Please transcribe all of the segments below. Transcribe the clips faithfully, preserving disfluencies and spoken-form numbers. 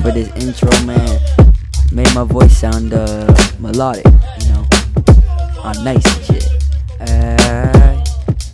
for this intro, man. Made my voice sound uh, melodic, you know, on nice and shit. Uh,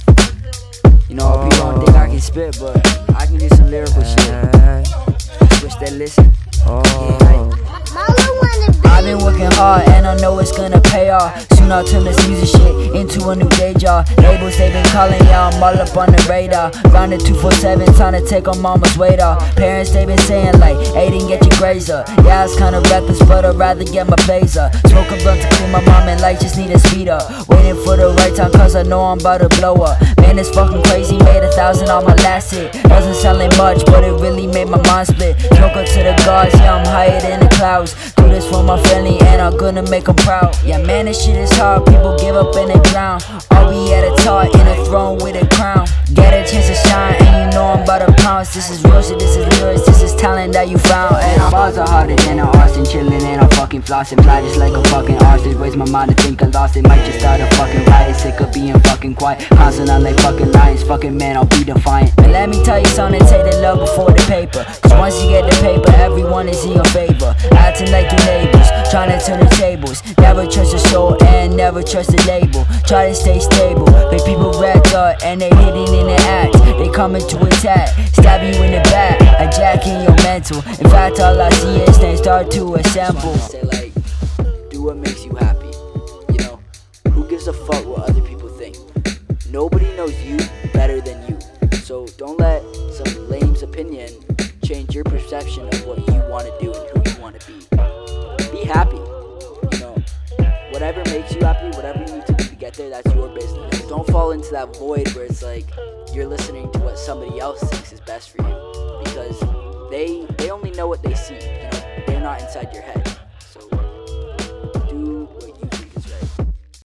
you know, oh. People don't think I can spit, but I can do some lyrical uh, shit. Wish they listen. Oh. Yeah, I've been working hard and I know it's gonna pay off. Soon I'll turn this music shit into a new day job. Labels they been calling, yeah, I'm all up on the radar. Grinding two four seven, trying to take on mama's weight off. Parents they been saying like, Aiden, get your grades up. Yeah, it's kinda reckless, but I'd rather get my plays up. Smoke a blunt to clean my mom and life just need a speed up. Waiting for the right time cause I know I'm about to blow up. Man, it's fucking crazy, made a thousand on my last hit. Doesn't sound like much, but it really made my mind split. Smoke up to the gods, yeah, I'm higher than the clouds. Do this for my family and I'm gonna make them proud. Yeah, man, this shit is hard, people give up and they drown. All we at a top in a throne with a crown. Get a chance to shine and you know I'm about to pounce. This is real shit, this is lyrics, this is talent that you found. And our bars are harder than an arson, chillin' and I'm fucking flossing. Fly just like a fucking artist, waste my mind to think I lost it. Might just start a fucking riot, sick of being fucking quiet. Constant on like fucking lions, fucking man, I'll be defiant. And let me tell you something, take the love before the paper. Cause once you get the paper, everyone is in your favor. Acting like your neighbors, trying to turn the tables. Never trust the soul and never trust the label. Try to stay stable, make people wrapped up and they hidden in the act. They coming to attack, stab you in the back, hijacking your mental. In fact, all I see is they start to assemble. Say like, do what makes you happy. You know, who gives a fuck what other people think? Nobody knows you better than you. So don't let some lame's opinion change your perception of what you want to do and who you want to be. Be happy. You know, whatever makes you happy, whatever you need to do to get there, that's your business. Don't fall into that void where it's like you're listening to what somebody else thinks is best for you, because they they only know what they see. You know, they're not inside your head.